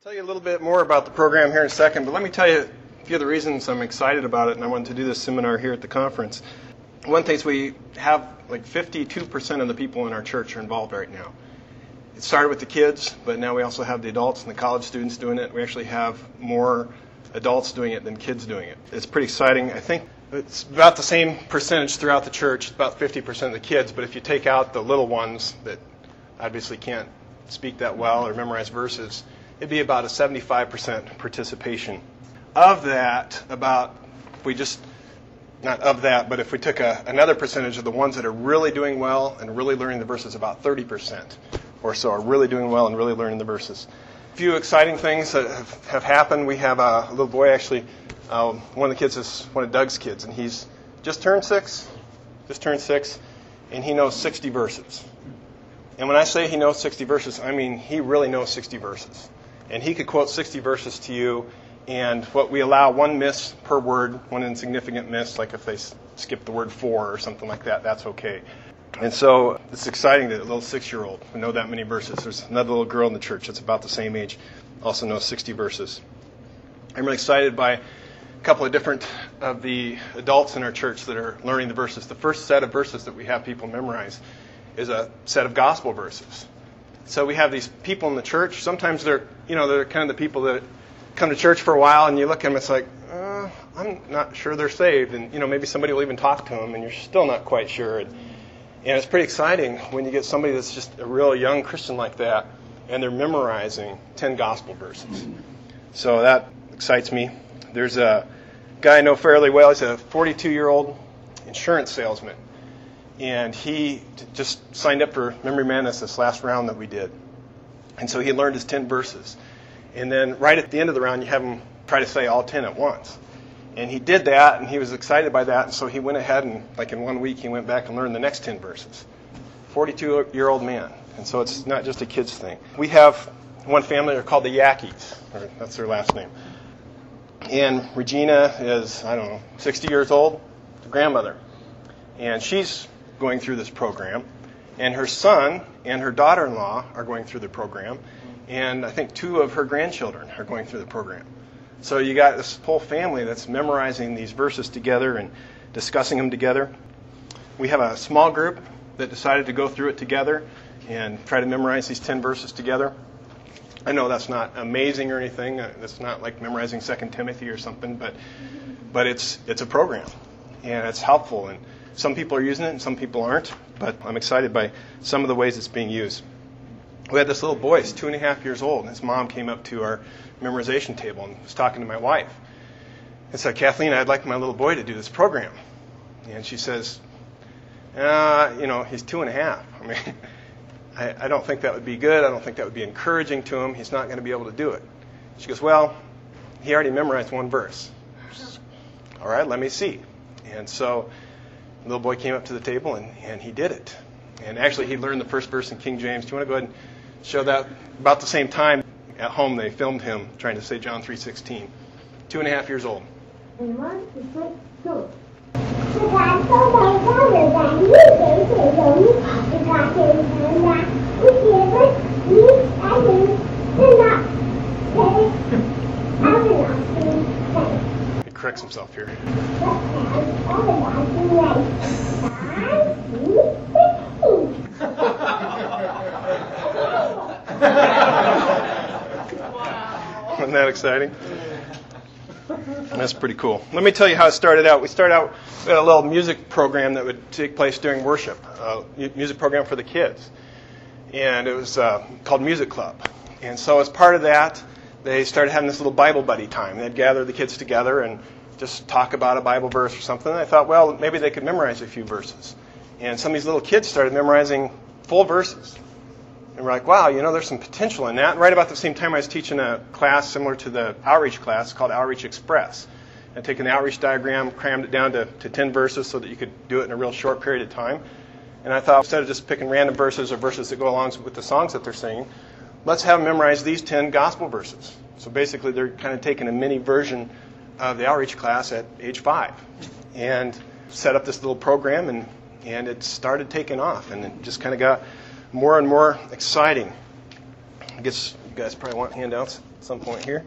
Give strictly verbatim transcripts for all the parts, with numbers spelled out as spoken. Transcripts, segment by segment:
Tell you a little bit more about the program here in a second, but let me tell you a few of the reasons I'm excited about it and I wanted to do this seminar here at the conference. One thing is we have like fifty-two percent of the people in our church are involved right now. It started with the kids, but now we also have the adults and the college students doing it. We actually have more adults doing it than kids doing it. It's pretty exciting. I think it's about the same percentage throughout the church, about fifty percent of the kids, but if you take out the little ones that obviously can't speak that well or memorize verses, it'd be about a seventy-five percent participation. Of that, about, if we just, not of that, but if we took a, another percentage of the ones that are really doing well and really learning the verses, about thirty percent or so are really doing well and really learning the verses. A few exciting things that have, have happened. We have a, a little boy, actually, um, one of the kids is one of Doug's kids, and he's just turned six, just turned six, and he knows sixty verses. And when I say he knows sixty verses, I mean he really knows sixty verses. And he could quote sixty verses to you, and what we allow one miss per word, one insignificant miss, like if they skip the word for or something like that, that's okay. And so it's exciting that a little six-year-old would know that many verses. There's another little girl in the church that's about the same age, also knows sixty verses. I'm really excited by a couple of different of the adults in our church that are learning the verses. The first set of verses that we have people memorize is a set of gospel verses. So we have these people in the church. Sometimes they're, you know, they're kind of the people that come to church for a while, and you look at them, it's like, uh, I'm not sure they're saved. And, you know, maybe somebody will even talk to them, and you're still not quite sure. And, and it's pretty exciting when you get somebody that's just a real young Christian like that, and they're memorizing ten gospel verses. So that excites me. There's a guy I know fairly well. He's a forty-two-year-old insurance salesman. And he just signed up for Memory Madness this last round that we did. And so he learned his ten verses. And then right at the end of the round, you have him try to say all ten at once. And he did that, and he was excited by that. And so he went ahead and, like in one week, he went back and learned the next ten verses. forty-two-year-old man. And so it's not just a kid's thing. We have one family, they're called the Yackies. Or that's their last name. And Regina is, I don't know, sixty years old, the grandmother. And she's going through this program, and her son and her daughter-in-law are going through the program, and I think two of her grandchildren are going through the program. So you got this whole family that's memorizing these verses together and discussing them together. We have a small group that decided to go through it together and try to memorize these ten verses together. I know that's not amazing or anything. It's not like memorizing Second Timothy or something, but but it's it's a program, and it's helpful. And some people are using it and some people aren't, but I'm excited by some of the ways it's being used. We had this little boy, he's two and a half years old, and his mom came up to our memorization table and was talking to my wife and said, Kathleen, I'd like my little boy to do this program. And she says, uh, you know, he's two and a half. I mean, I, I don't think that would be good. I don't think that would be encouraging to him. He's not going to be able to do it. She goes, well, he already memorized one verse. Says, all right, let me see. And so the little boy came up to the table, and, and he did it. And actually, he learned the first verse in King James. Do you want to go ahead and show that? About the same time at home, they filmed him trying to say John three sixteen. Two and a half years old. And one, two, three, go. The God so loved the world that He gave His only begotten Son, that whosoever believes in Him will not perish, everlasting life. He corrects himself here. Isn't that exciting? That's pretty cool. Let me tell you how it started out. We started out with a little music program that would take place during worship, a music program for the kids. And it was uh, called Music Club. And so as part of that, they started having this little Bible buddy time. They'd gather the kids together and just talk about a Bible verse or something. And I thought, well, maybe they could memorize a few verses. And some of these little kids started memorizing full verses. And we're like, wow, you know, there's some potential in that. And right about the same time, I was teaching a class similar to the Outreach class called Outreach Express. I'd taken the outreach diagram, crammed it down to, to ten verses so that you could do it in a real short period of time. And I thought, instead of just picking random verses or verses that go along with the songs that they're singing, let's have them memorize these ten gospel verses. So basically, they're kind of taking a mini version of the outreach class at age five. And set up this little program, and, and it started taking off. And it just kind of got more and more exciting. It gets guys probably want handouts at some point here.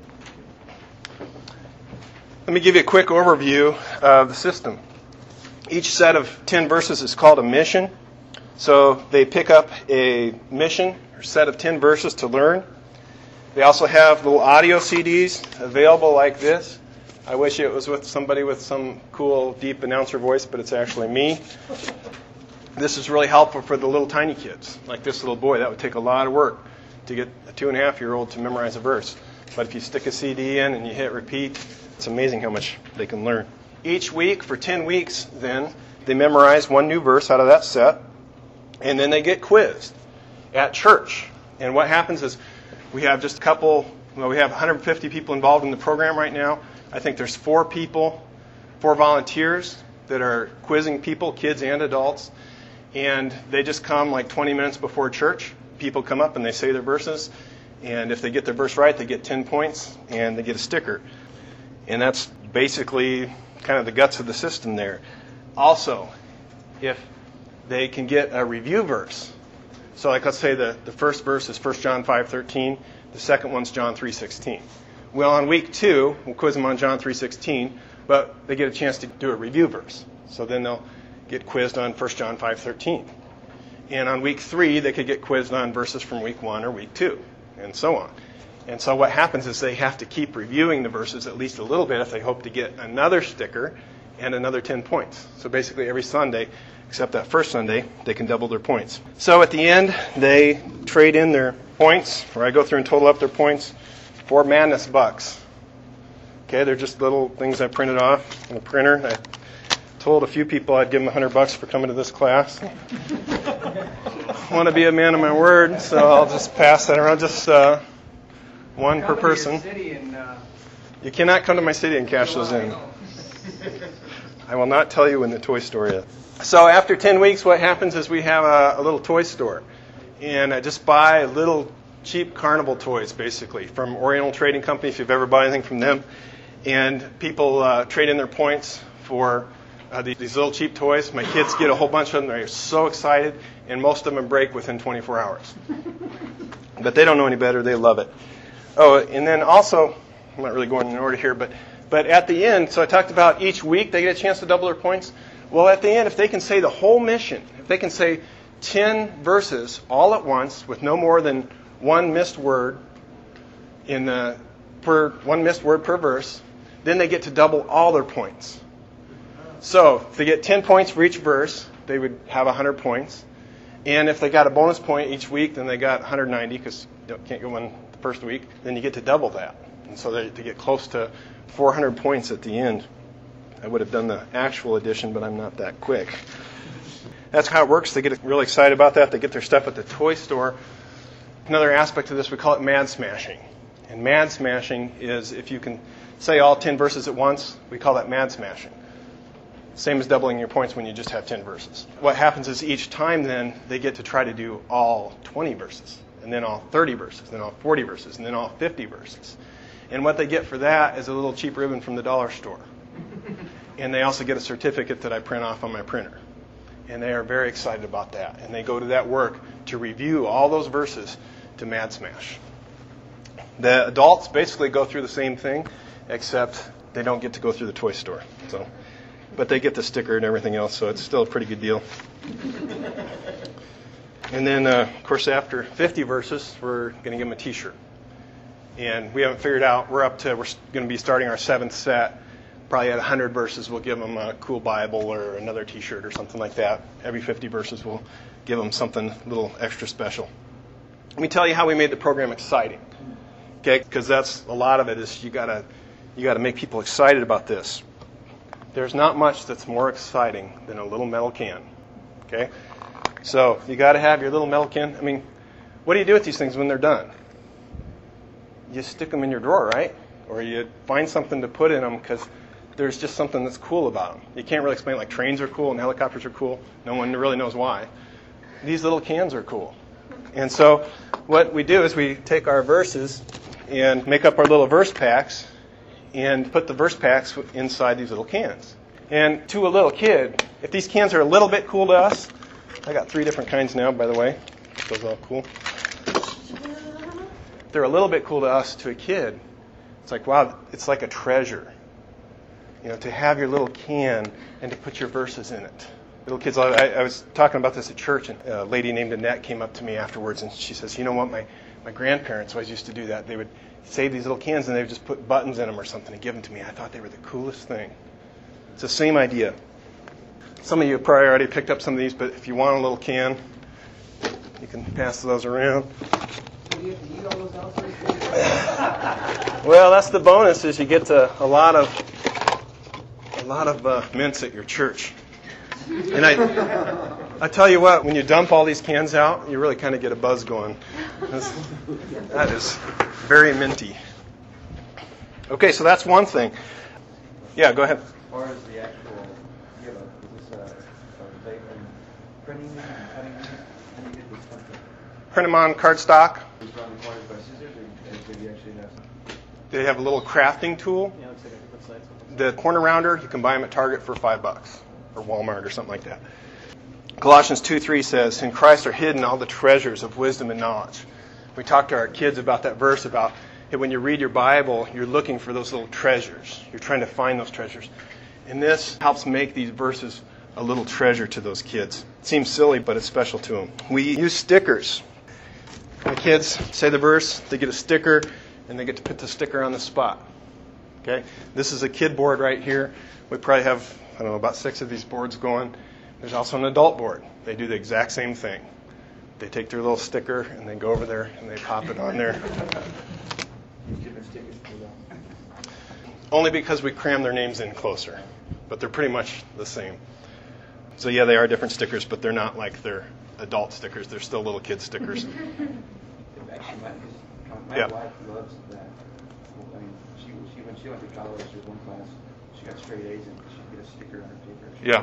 Let me give you a quick overview of the system. Each set of ten verses is called a mission. So they pick up a mission or set of ten verses to learn. They also have little audio C Ds available like this. I wish it was with somebody with some cool, deep announcer voice, but it's actually me. This is really helpful for the little tiny kids, like this little boy. That would take a lot of work to get a two and a half year old to memorize a verse. But if you stick a C D in and you hit repeat, it's amazing how much they can learn. Each week, for ten weeks, then, they memorize one new verse out of that set, and then they get quizzed at church. And what happens is we have just a couple, well, we have one hundred fifty people involved in the program right now. I think there's four people, four volunteers that are quizzing people, kids and adults. And they just come like twenty minutes before church. People come up and they say their verses. And if they get their verse right, they get ten points and they get a sticker. And that's basically kind of the guts of the system there. Also, if they can get a review verse. So like let's say the, the first verse is First John five thirteen. The second one's John three sixteen. Well, on week two, we'll quiz them on John three sixteen, but they get a chance to do a review verse. So then they'll get quizzed on First John five thirteen. And on week three, they could get quizzed on verses from week one or week two, and so on. And so what happens is they have to keep reviewing the verses at least a little bit if they hope to get another sticker and another ten points. So basically every Sunday, except that first Sunday, they can double their points. So at the end, they trade in their points, or I go through and total up their points, for Madness bucks. Okay, they're just little things I printed off on a printer. I told a few people I'd give them a hundred bucks for coming to this class. I want to be a man of my word, so I'll just pass that around. Just uh, one per person. And, uh... You cannot come to my city and cash those in. I will not tell you when the toy store is. So after ten weeks, what happens is we have a, a little toy store. And I just buy little cheap carnival toys, basically, from Oriental Trading Company, if you've ever bought anything from them. And people uh, trade in their points for uh, these, these little cheap toys. My kids get a whole bunch of them. They're so excited. And most of them break within twenty-four hours. But they don't know any better. They love it. Oh, and then also, I'm not really going in order here, but but at the end, so I talked about each week they get a chance to double their points. Well, at the end, if they can say the whole mission, if they can say ten verses all at once with no more than one missed word in the per one missed word per verse, then they get to double all their points. So if they get ten points for each verse, they would have one hundred points. And if they got a bonus point each week, then they got one hundred ninety because you can't get one the first week. Then you get to double that. And so they, they get close to four hundred points at the end. I would have done the actual addition, but I'm not that quick. That's how it works. They get really excited about that. They get their stuff at the toy store. Another aspect of this, we call it mad smashing. And mad smashing is if you can say all ten verses at once, we call that mad smashing. Same as doubling your points when you just have ten verses. What happens is each time then they get to try to do all twenty verses, and then all thirty verses, and then all forty verses, and then all fifty verses. And what they get for that is a little cheap ribbon from the dollar store. And they also get a certificate that I print off on my printer. And they are very excited about that. And they go to that work to review all those verses to Mad Smash. The adults basically go through the same thing, except they don't get to go through the toy store. So, but they get the sticker and everything else, so it's still a pretty good deal. And then, uh, of course, after fifty verses, we're going to give them a T-shirt. And we haven't figured out, we're up to, we're going to be starting our seventh set. Probably at one hundred verses, we'll give them a cool Bible or another T-shirt or something like that. Every fifty verses, we'll give them something a little extra special. Let me tell you how we made the program exciting. Okay, because that's a lot of it is you gotta you gotta make people excited about this. There's not much that's more exciting than a little metal can. Okay, so you got to have your little metal can. I mean, what do you do with these things when they're done? You stick them in your drawer, right? Or you find something to put in them because there's just something that's cool about them. You can't really explain it, like trains are cool and helicopters are cool. No one really knows why. These little cans are cool. And so what we do is we take our verses and make up our little verse packs and put the verse packs inside these little cans. And to a little kid, if these cans are a little bit cool to us, I got three different kinds now, by the way. Those are all cool. they're a little bit cool to us, to a kid, it's like, wow, it's like a treasure. You know, to have your little can and to put your verses in it. Little kids, I, I was talking about this at church, and a lady named Annette came up to me afterwards, and she says, you know what, my, my grandparents always used to do that. They would save these little cans, and they would just put buttons in them or something and give them to me. I thought they were the coolest thing. It's the same idea. Some of you probably already picked up some of these, but if you want a little can, you can pass those around. Well, that's the bonus, is you get to a lot of a lot of uh, mints at your church. And I, I tell you what, when you dump all these cans out, you really kind of get a buzz going. That's, that is very minty. Okay, so that's one thing. Yeah, go ahead. As far as the actual, you know, is this a, a they from printing them and cutting them? How do you get this something? Print them on cardstock. Is it on the corners by scissors, or do you actually have some? They have a little crafting tool. Yeah, looks like a different size. The corner rounder, you can buy them at Target for five bucks, or Walmart or something like that. Colossians two three says, in Christ are hidden all the treasures of wisdom and knowledge. We talked to our kids about that verse about hey, when you read your Bible, you're looking for those little treasures. You're trying to find those treasures. And this helps make these verses a little treasure to those kids. It seems silly, but it's special to them. We use stickers. My kids say the verse, they get a sticker, and they get to put the sticker on the spot. Okay? This is a kid board right here. We probably have, I don't know, about six of these boards going. There's also an adult board. They do the exact same thing. They take their little sticker, and they go over there, and they pop it on there. Only because we cram their names in closer. But they're pretty much the same. So yeah, they are different stickers, but they're not like their adult stickers. They're still little kid stickers. Actually, my, my Yeah. wife loves that. I mean, she, she when she went to college, there was one class, she got straight A's, and she'd get a sticker on her paper. Yeah.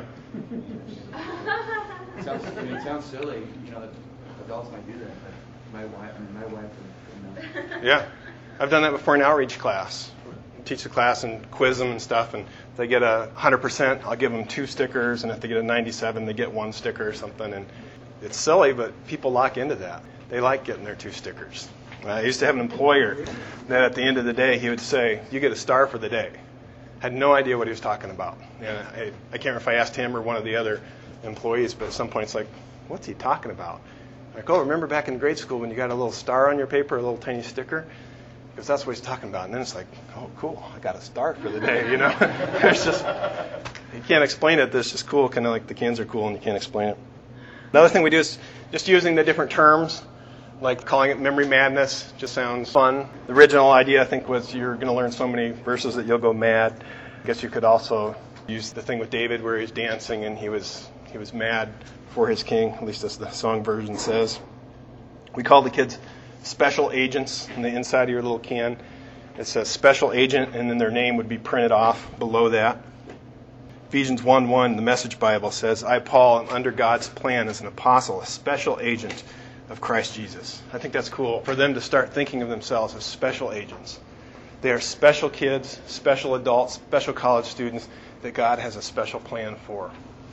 It sounds, I mean, it sounds silly, you know, that adults might do that, but my wife, I mean, my wife would, would know. Yeah. I've done that before in outreach class. Teach the class and quiz them and stuff, and if they get a one hundred percent, I'll give them two stickers, and if they get a ninety-seven, they get one sticker or something. And it's silly, but people lock into that. They like getting their two stickers. I used to have an employer that at the end of the day, he would say, you get a star for the day. Had no idea what he was talking about. And I, I can't remember if I asked him or one of the other employees, but at some point it's like, what's he talking about? Like, oh, remember back in grade school when you got a little star on your paper, a little tiny sticker? Because that's what he's talking about. And then it's like, oh, cool, I got a star for the day, you know? It's just, you can't explain it. That's just cool, kind of like the cans are cool and you can't explain it. Another thing we do is just using the different terms, like calling it memory madness, just sounds fun. The original idea, I think, was you're going to learn so many verses that you'll go mad. I guess you could also use the thing with David where he's dancing and he was he was mad for his king, at least as the song version says. We call the kids special agents in the inside of your little can. It says special agent, and then their name would be printed off below that. Ephesians one one, the Message Bible says, I, Paul, am under God's plan as an apostle, a special agent of Christ Jesus. I think that's cool for them to start thinking of themselves as special agents. They are special kids, special adults, special college students that God has a special plan for.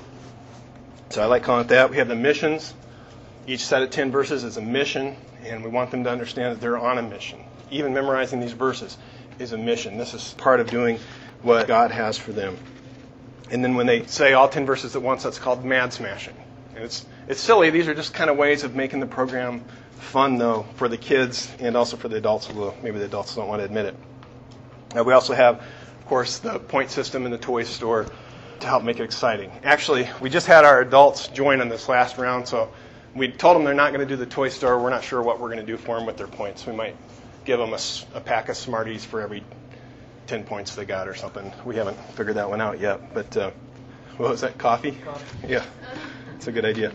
So I like calling it that. We have the missions. Each set of ten verses is a mission, and we want them to understand that they're on a mission. Even memorizing these verses is a mission. This is part of doing what God has for them. And then when they say all ten verses at once, that's called mad smashing. And it's it's silly. These are just kind of ways of making the program fun, though, for the kids and also for the adults, although maybe the adults don't want to admit it. Now, we also have, of course, the point system in the toy store to help make it exciting. Actually, we just had our adults join on this last round, so we told them they're not going to do the toy store. We're not sure what we're going to do for them with their points. We might give them a, a pack of Smarties for every ten points they got or something. We haven't figured that one out yet. But uh, what was that, coffee? Coffee. Yeah, it's a good idea.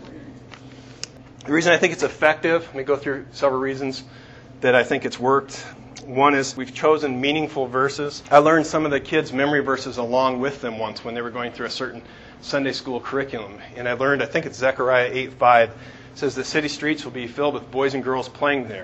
The reason I think it's effective, let me go through several reasons that I think it's worked. One is we've chosen meaningful verses. I learned some of the kids' memory verses along with them once when they were going through a certain Sunday school curriculum. And I learned, I think it's Zechariah eight five, it says the city streets will be filled with boys and girls playing there.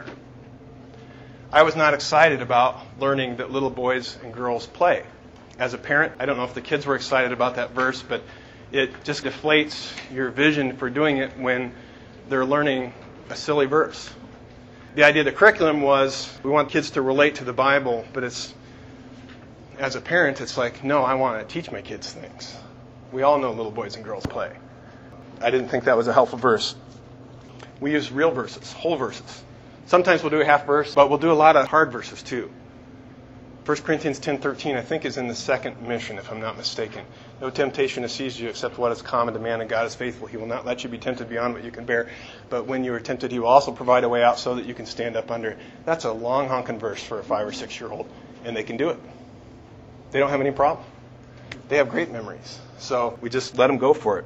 I was not excited about learning that little boys and girls play. As a parent, I don't know if the kids were excited about that verse, but it just deflates your vision for doing it when they're learning a silly verse. The idea of the curriculum was we want kids to relate to the Bible, but it's, as a parent, it's like, no, I want to teach my kids things. We all know little boys and girls play. I didn't think that was a helpful verse. We use real verses, whole verses. Sometimes we'll do a half verse, but we'll do a lot of hard verses too. First Corinthians ten thirteen, I think, is in the second mission, if I'm not mistaken. No temptation has seized you except what is common to man, and God is faithful. He will not let you be tempted beyond what you can bear. But when you are tempted, He will also provide a way out so that you can stand up under it. That's a long honking verse for a five or six-year-old, and they can do it. They don't have any problem. They have great memories. So we just let them go for it.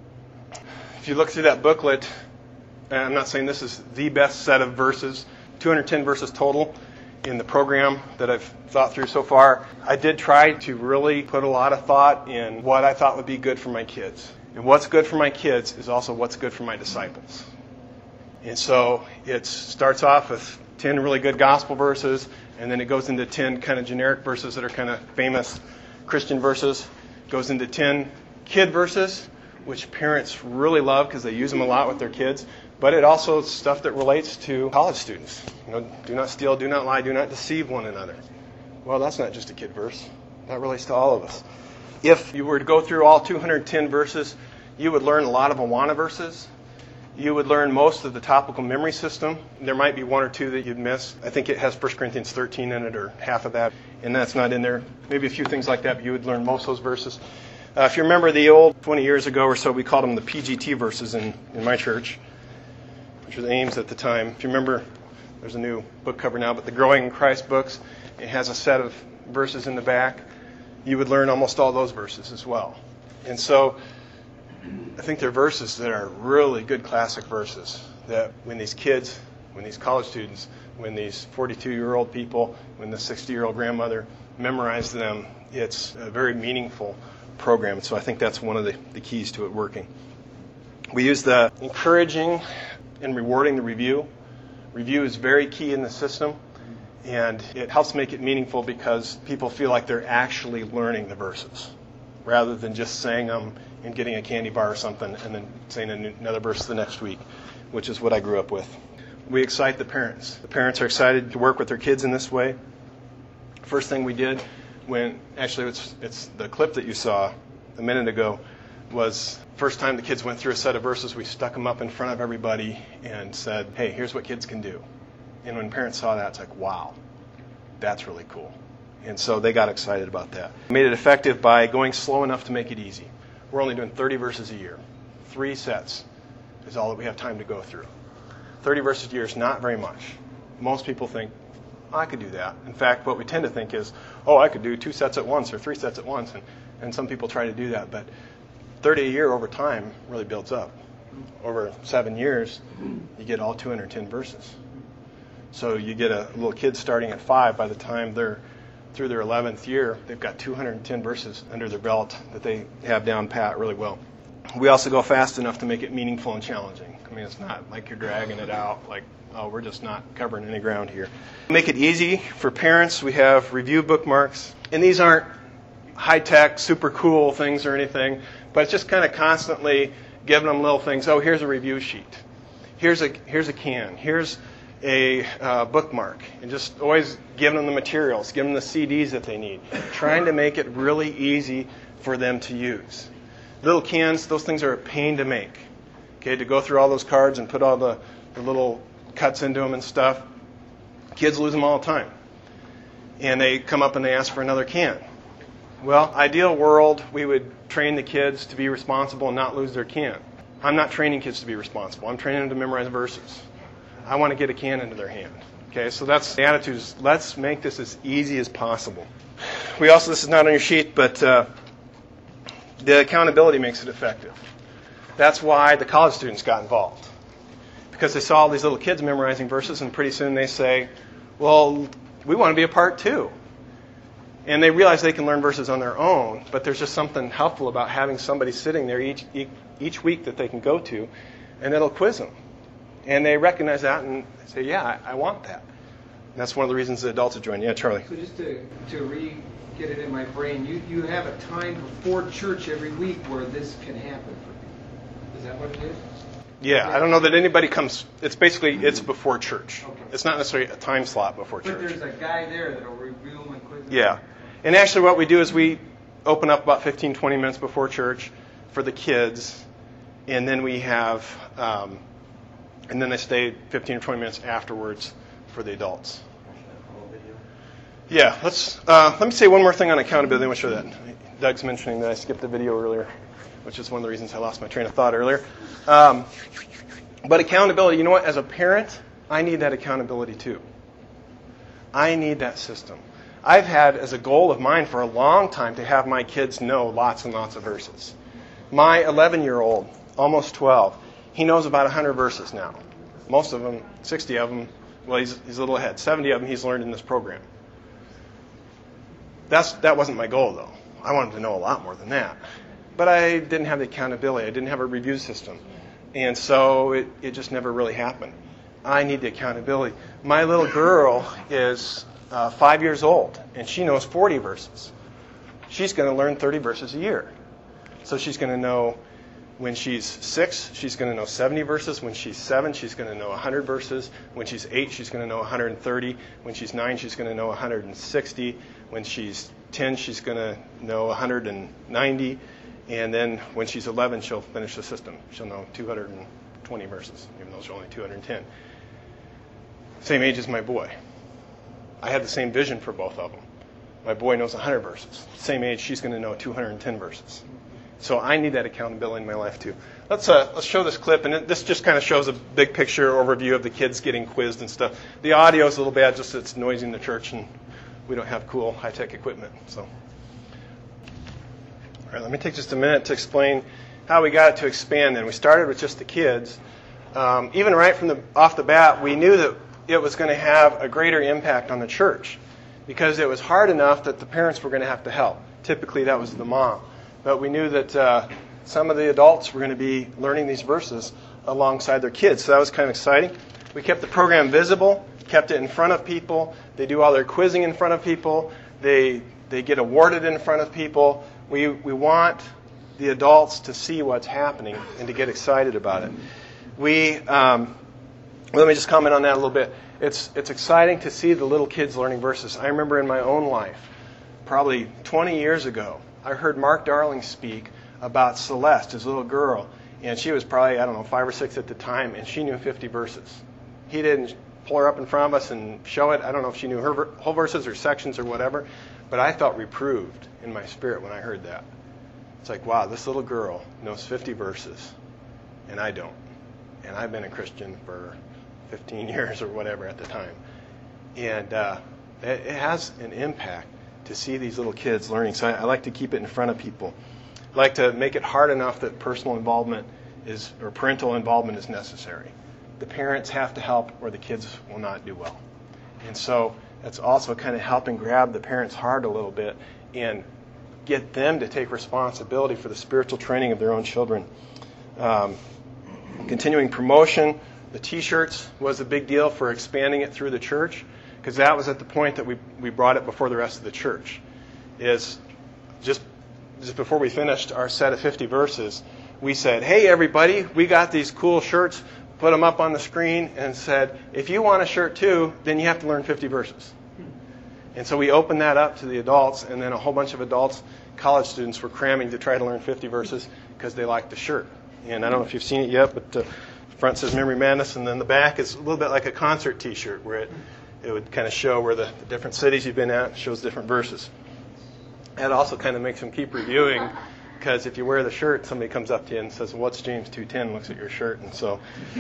If you look through that booklet, and I'm not saying this is the best set of verses, two hundred ten verses total in the program that I've thought through so far. I did try to really put a lot of thought in what I thought would be good for my kids. And what's good for my kids is also what's good for my disciples. And so it starts off with ten really good gospel verses, and then it goes into ten kind of generic verses that are kind of famous Christian verses. It goes into ten kid verses, which parents really love because they use them a lot with their kids. But it also is stuff that relates to college students. You know, do not steal, do not lie, do not deceive one another. Well, that's not just a kid verse. That relates to all of us. If you were to go through all two hundred ten verses, you would learn a lot of Awana verses. You would learn most of the topical memory system. There might be one or two that you'd miss. I think it has First Corinthians thirteen in it, or half of that, and that's not in there. Maybe a few things like that, but you would learn most of those verses. Uh, if you remember the old twenty years ago or so, we called them the P G T verses in, in my church, which was Ames at the time. If you remember, there's a new book cover now, but the Growing in Christ books, it has a set of verses in the back. You would learn almost all those verses as well. And so I think they're verses that are really good classic verses that when these kids, when these college students, when these forty-two-year-old people, when the sixty-year-old grandmother memorize them, it's a very meaningful program. So I think that's one of the, the keys to it working. We use the encouraging and rewarding the review. Review is very key in the system, and it helps make it meaningful because people feel like they're actually learning the verses rather than just saying them and getting a candy bar or something and then saying another verse the next week, which is what I grew up with. We excite the parents. The parents are excited to work with their kids in this way. First thing we did when, actually it's, it's the clip that you saw a minute ago, was first time the kids went through a set of verses, we stuck them up in front of everybody and said, hey, here's what kids can do. And when parents saw that, it's like, wow, that's really cool. And so they got excited about that. We made it effective by going slow enough to make it easy. We're only doing thirty verses a year. Three sets is all that we have time to go through. thirty verses a year is not very much. Most people think, oh, I could do that. In fact, what we tend to think is, oh, I could do two sets at once or three sets at once. And, and some people try to do that. But thirty a year over time really builds up. Over seven years, you get all two hundred ten verses. So you get a little kid starting at five. By the time they're through their eleventh year, they've got two hundred ten verses under their belt that they have down pat really well. We also go fast enough to make it meaningful and challenging. I mean, it's not like you're dragging it out like, oh, we're just not covering any ground here. Make it easy for parents. We have review bookmarks. And these aren't high-tech, super cool things or anything, but it's just kind of constantly giving them little things. Oh, here's a review sheet. Here's a here's a can. Here's a uh, bookmark. And just always giving them the materials, giving them the C Ds that they need. Trying to make it really easy for them to use. Little cans, those things are a pain to make. Okay, to go through all those cards and put all the, the little cuts into them and stuff. Kids lose them all the time. And they come up and they ask for another can. Well, ideal world, we would train the kids to be responsible and not lose their can. I'm not training kids to be responsible. I'm training them to memorize verses. I want to get a can into their hand. Okay, so that's the attitude is let's make this as easy as possible. We also, this is not on your sheet, but uh, the accountability makes it effective. That's why the college students got involved. Because they saw all these little kids memorizing verses, and pretty soon they say, well, we want to be a part too. And they realize they can learn verses on their own, but there's just something helpful about having somebody sitting there each each week that they can go to, and it'll quiz them. And they recognize that and say, yeah, I, I want that. And that's one of the reasons the adults have joined. Yeah, Charlie. So just to, to re get it in my brain, you, you have a time before church every week where this can happen for people. Is that what it is? Yeah, I don't know that anybody comes. It's basically it's before church. Okay. It's not necessarily a time slot before But church. there's a guy there that'll review them and quiz them. Yeah, and actually, what we do is we open up about fifteen, twenty minutes before church for the kids, and then we have, um, and then they stay fifteen or twenty minutes afterwards for the adults. Yeah, let's uh, let me say one more thing on accountability. I want to show that. Doug's mentioning that I skipped the video earlier, which is one of the reasons I lost my train of thought earlier. Um, but accountability, you know what? As a parent, I need that accountability too. I need that system. I've had as a goal of mine for a long time to have my kids know lots and lots of verses. My eleven-year-old, almost twelve, he knows about one hundred verses now. Most of them, sixty of them, well, he's, he's a little ahead. seventy of them he's learned in this program. That's, that wasn't my goal, though. I wanted to know a lot more than that. But I didn't have the accountability. I didn't have a review system. And so it, it just never really happened. I need the accountability. My little girl is uh, five years old, and she knows forty verses. She's going to learn thirty verses a year. So she's going to know when she's six, she's going to know seventy verses. When she's seven, she's going to know one hundred verses. When she's eight, she's going to know one hundred thirty. When she's nine, she's going to know one hundred sixty. When she's ten, she's going to know one hundred ninety. And then when she's eleven, she'll finish the system. She'll know two hundred twenty verses, even though she's only two hundred ten. Same age as my boy. I had the same vision for both of them. My boy knows one hundred verses. Same age, she's going to know two hundred ten verses. So I need that accountability in my life too. Let's uh, let's show this clip, and it, this just kind of shows a big picture overview of the kids getting quizzed and stuff. The audio is a little bad, just it's noisy in the church, and we don't have cool high-tech equipment. So, all right, let me take just a minute to explain how we got it to expand. Then we started with just the kids. Um, even right from the off the bat, we knew that it was going to have a greater impact on the church because it was hard enough that the parents were going to have to help. Typically, that was the mom. But we knew that uh, some of the adults were going to be learning these verses alongside their kids. So that was kind of exciting. We kept the program visible, kept it in front of people. They do all their quizzing in front of people. They they get awarded in front of people. We we want the adults to see what's happening and to get excited about it. We um, well, let me just comment on that a little bit. It's it's exciting to see the little kids learning verses. I remember in my own life, probably twenty years ago, I heard Mark Darling speak about Celeste, his little girl, and she was probably, I don't know, five or six at the time, and she knew fifty verses. He didn't pull her up in front of us and show it. I don't know if she knew her ver- whole verses or sections or whatever, but I felt reproved in my spirit when I heard that. It's like, wow, this little girl knows fifty verses, and I don't. And I've been a Christian for fifteen years or whatever at the time. And uh, it, it has an impact to see these little kids learning. So I, I like to keep it in front of people. I like to make it hard enough that personal involvement is, or parental involvement is necessary. The parents have to help or the kids will not do well. And so that's also kind of helping grab the parents' heart a little bit and get them to take responsibility for the spiritual training of their own children. Um, continuing promotion, the T-shirts was a big deal for expanding it through the church, because that was at the point that we we brought it before the rest of the church. Is just just before we finished our set of fifty verses, we said, hey, everybody, we got these cool shirts, put them up on the screen, and said, if you want a shirt too, then you have to learn fifty verses. And so we opened that up to the adults, and then a whole bunch of adults, college students, were cramming to try to learn fifty verses because they liked the shirt. And I don't know if you've seen it yet, but the front says Memory Madness, and then the back is a little bit like a concert T-shirt where it It would kind of show where the, the different cities you've been at, shows different verses. That also kind of makes them keep reviewing, because if you wear the shirt, somebody comes up to you and says, well, what's James two ten, looks at your shirt. And so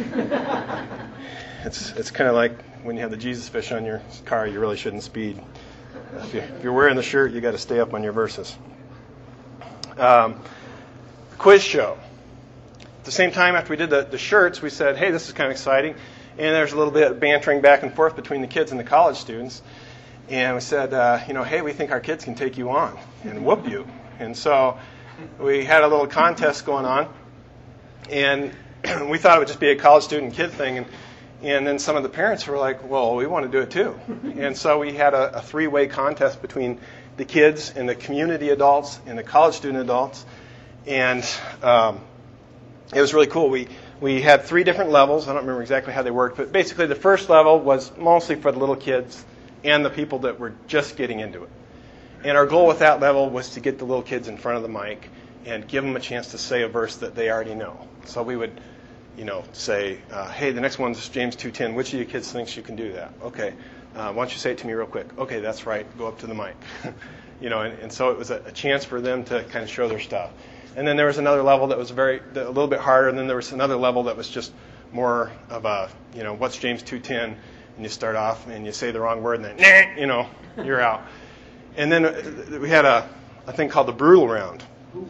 it's it's kind of like when you have the Jesus fish on your car, you really shouldn't speed. If, you, if you're wearing the shirt, you got to stay up on your verses. Um, quiz show. At the same time, after we did the, the shirts, we said, hey, this is kind of exciting. And there's a little bit of bantering back and forth between the kids and the college students. And we said, uh, you know, hey, we think our kids can take you on and whoop you. And so we had a little contest going on. And we thought it would just be a college student kid thing. And, and then some of the parents were like, well, we want to do it too. And so we had a, a three-way contest between the kids and the community adults and the college student adults. And um, it was really cool. We we had three different levels. I don't remember exactly how they worked, but basically the first level was mostly for the little kids and the people that were just getting into it. And our goal with that level was to get the little kids in front of the mic and give them a chance to say a verse that they already know. So we would, you know, say, uh, hey, the next one's James two ten. Which of you kids thinks you can do that? Okay. Uh, why don't you say it to me real quick? Okay, that's right. Go up to the mic. you know, and, and so it was a, a chance for them to kind of show their stuff. And then there was another level that was very a little bit harder, and then there was another level that was just more of a, you know, what's James two ten? And you start off and you say the wrong word, and then, nah, you know, you're out. And then we had a, a thing called the brutal round.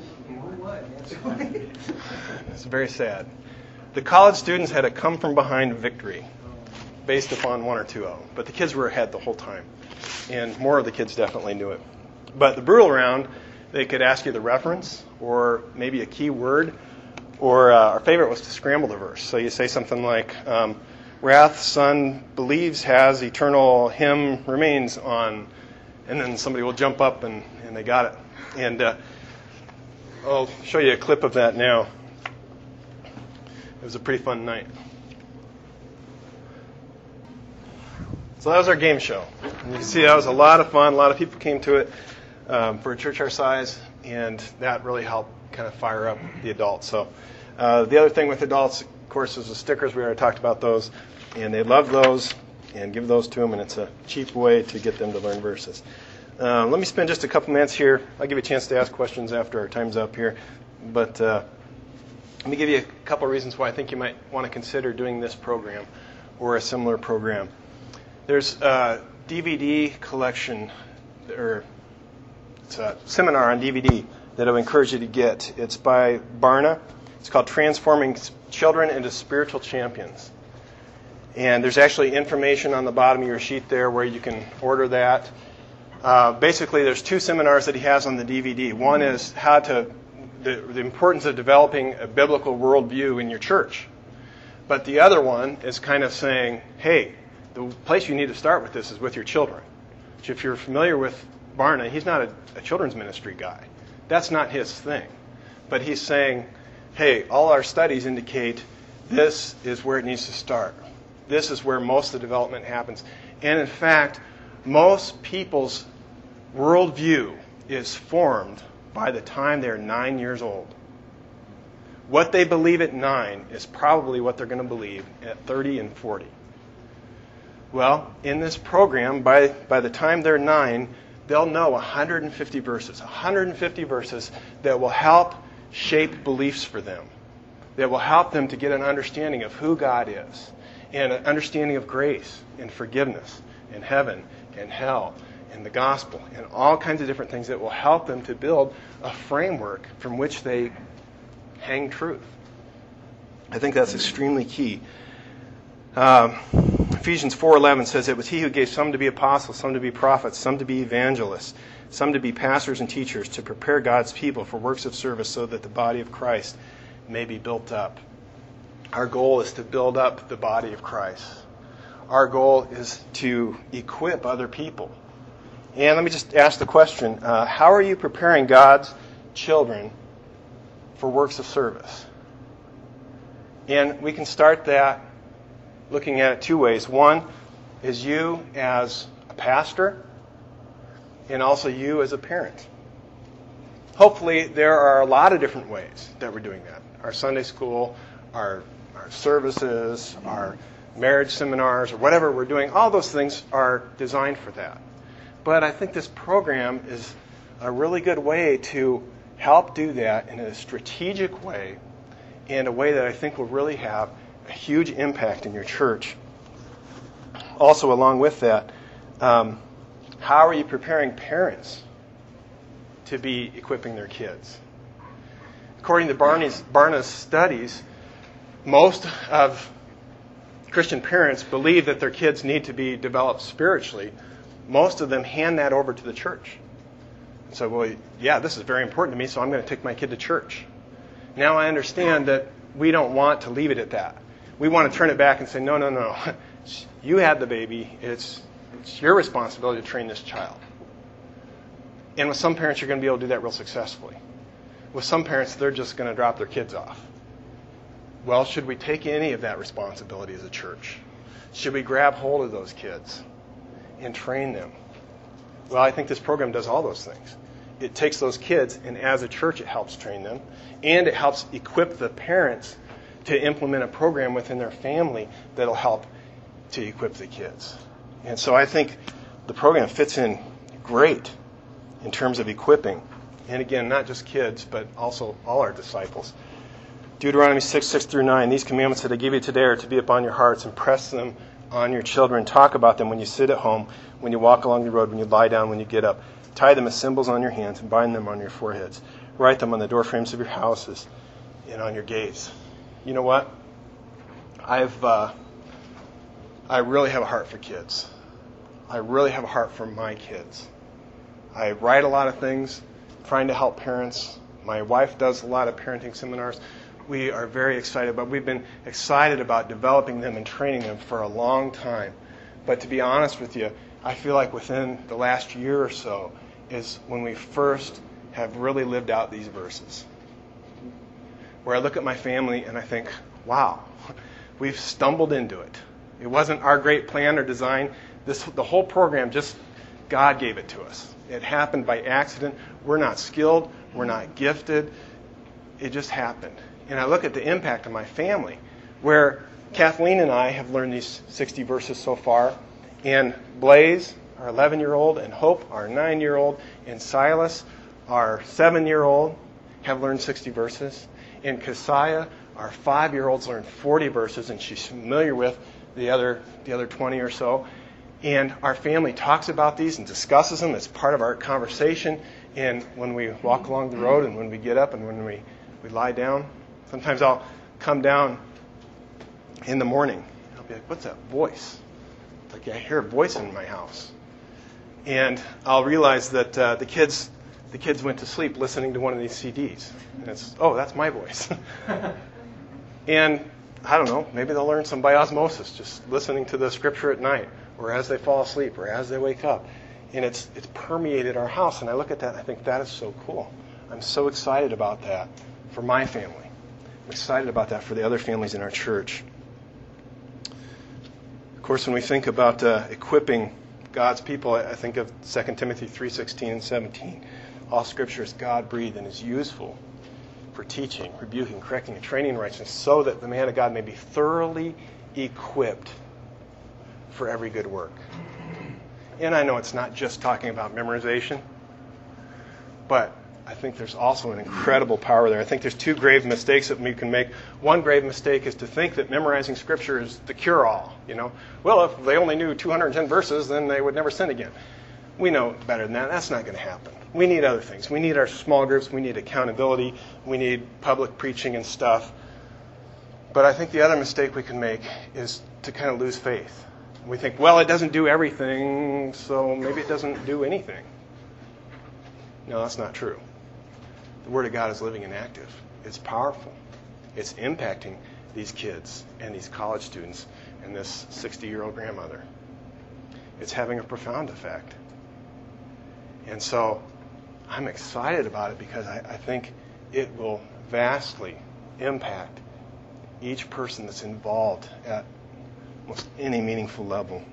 It's very sad. The college students had a come from behind victory based upon one or two of them. But the kids were ahead the whole time. And more of the kids definitely knew it. But the brutal round, they could ask you the reference or maybe a key word. Or uh, our favorite was to scramble the verse. So you say something like, um, wrath, son, believes, has, eternal, him, remains on. And then somebody will jump up and, and they got it. And uh, I'll show you a clip of that now. It was a pretty fun night. So that was our game show. And you can see that was a lot of fun. A lot of people came to it um, for a church our size, and that really helped kind of fire up the adults. So uh, the other thing with adults, of course, is the stickers. We already talked about those, and they love those, and give those to them, and it's a cheap way to get them to learn verses. Um, let me spend just a couple minutes here. I'll give you a chance to ask questions after our time's up here, but uh, let me give you a couple of reasons why I think you might want to consider doing this program or a similar program. There's a D V D collection, or it's a seminar on D V D that I would encourage you to get. It's by Barna. It's called Transforming Children into Spiritual Champions. And there's actually information on the bottom of your sheet there where you can order that. Uh, basically, there's two seminars that he has on the D V D. One is how to the, the importance of developing a biblical worldview in your church. But the other one is kind of saying, hey, the place you need to start with this is with your children. Which if you're familiar with Barna, he's not a, a children's ministry guy. That's not his thing. But he's saying, hey, all our studies indicate this is where it needs to start. This is where most of the development happens. And in fact, most people's worldview is formed by the time they're nine years old. What they believe at nine is probably what they're going to believe at thirty and forty. Well, in this program, by, by the time they're nine, they'll know one hundred fifty verses. one hundred fifty verses that will help shape beliefs for them. That will help them to get an understanding of who God is. And an understanding of grace and forgiveness and heaven and hell and the gospel and all kinds of different things that will help them to build a framework from which they hang truth. I think that's extremely key. Um, Ephesians four eleven says it was he who gave some to be apostles, some to be prophets, some to be evangelists, some to be pastors and teachers to prepare God's people for works of service so that the body of Christ may be built up. Our goal is to build up the body of Christ. Our goal is to equip other people. And let me just ask the question, uh, how are you preparing God's children for works of service? And we can start that looking at it two ways. One is you as a pastor, and also you as a parent. Hopefully there are a lot of different ways that we're doing that. Our Sunday school, our, our services, our marriage seminars, or whatever we're doing, all those things are designed for that. But I think this program is a really good way to help do that in a strategic way, in a way that I think will really have a huge impact in your church. Also, along with that, um, how are you preparing parents to be equipping their kids? According to Barney's, Barna's studies, most of Christian parents believe that their kids need to be developed spiritually. Most of them hand that over to the church. So, well, yeah, this is very important to me, so I'm going to take my kid to church. Now I understand that we don't want to leave it at that. We want to turn it back and say, no, no, no. You had the baby. It's, it's your responsibility to train this child. And with some parents, you're going to be able to do that real successfully. With some parents, they're just going to drop their kids off. Well, should we take any of that responsibility as a church? Should we grab hold of those kids and train them? Well, I think this program does all those things. It takes those kids, and as a church, it helps train them, and it helps equip the parents to implement a program within their family that'll help to equip the kids. And so I think the program fits in great in terms of equipping. And again, not just kids, but also all our disciples. Deuteronomy six, six through nine, these commandments that I give you today are to be upon your hearts. Impress them on your children. Talk about them when you sit at home, when you walk along the road, when you lie down, when you get up. Tie them as symbols on your hands and bind them on your foreheads. Write them on the doorframes of your houses and on your gates. You know what? I've uh, I really have a heart for kids. I really have a heart for my kids. I write a lot of things trying to help parents. My wife does a lot of parenting seminars. We are very excited, but we've been excited about developing them and training them for a long time. But to be honest with you, I feel like within the last year or so is when we first have really lived out these verses. Where I look at my family and I think, wow, we've stumbled into it. It wasn't our great plan or design. This, the whole program, just God gave it to us. It happened by accident. We're not skilled. We're not gifted. It just happened. And I look at the impact on my family, where Kathleen and I have learned these sixty verses so far, and Blaze, our eleven-year-old, and Hope, our nine-year-old, and Silas, our seven-year-old, have learned sixty verses. And Keziah, our five-year-old's learned forty verses, and she's familiar with the other the other twenty or so. And our family talks about these and discusses them as part of our conversation. And when we walk along the road and when we get up and when we, we lie down, sometimes I'll come down in the morning. And I'll be like, what's that voice? Like I hear a voice in my house. And I'll realize that uh, the kids the kids went to sleep listening to one of these C Ds. And it's, oh, that's my voice. And I don't know, maybe they'll learn some by osmosis, just listening to the scripture at night, or as they fall asleep, or as they wake up. And it's it's permeated our house. And I look at that and I think that is so cool. I'm so excited about that for my family. I'm excited about that for the other families in our church. Of course, when we think about uh, equipping God's people, I think of Second Timothy three sixteen and seventeen. All Scripture is God-breathed and is useful for teaching, rebuking, correcting, and training in righteousness, so that the man of God may be thoroughly equipped for every good work. And I know it's not just talking about memorization, but I think there's also an incredible power there. I think there's two grave mistakes that we can make. One grave mistake is to think that memorizing Scripture is the cure-all. You know, well, if they only knew two hundred ten verses, then they would never sin again. We know better than that. That's not going to happen. We need other things. We need our small groups. We need accountability. We need public preaching and stuff. But I think the other mistake we can make is to kind of lose faith. We think, well, it doesn't do everything, so maybe it doesn't do anything. No, that's not true. The Word of God is living and active. It's powerful. It's impacting these kids and these college students and this sixty-year-old grandmother. It's having a profound effect. And so I'm excited about it because I, I think it will vastly impact each person that's involved at almost any meaningful level.